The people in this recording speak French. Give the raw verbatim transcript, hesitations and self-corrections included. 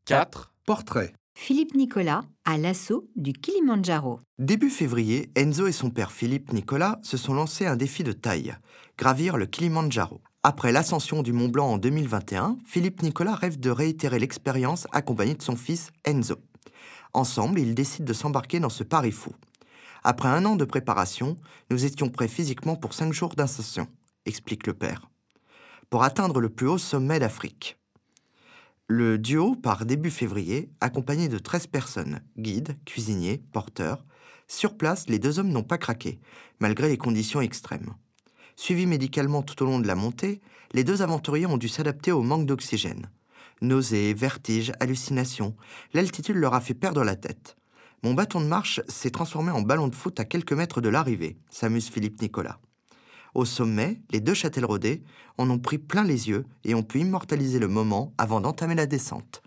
quatre. Portrait. Philippe Nicolas à l'assaut du Kilimandjaro. Début février, Enzo et son père Philippe Nicolas se sont lancés un défi de taille, gravir le Kilimandjaro. Après l'ascension du Mont Blanc en deux mille vingt et un, Philippe Nicolas rêve de réitérer l'expérience accompagné de son fils Enzo. Ensemble, ils décident de s'embarquer dans ce pari fou. Après un an de préparation, nous étions prêts physiquement pour cinq jours d'ascension, explique le père, pour atteindre le plus haut sommet d'Afrique. Le duo part début février, accompagné de treize personnes, guides, cuisiniers, porteurs. Sur place, les deux hommes n'ont pas craqué, malgré les conditions extrêmes. Suivis médicalement tout au long de la montée, les deux aventuriers ont dû s'adapter au manque d'oxygène. Nausées, vertiges, hallucinations, l'altitude leur a fait perdre la tête. Mon bâton de marche s'est transformé en ballon de foot à quelques mètres de l'arrivée, s'amuse Philippe Nicolas. Au sommet, les deux châtelleraudais en ont pris plein les yeux et ont pu immortaliser le moment avant d'entamer la descente.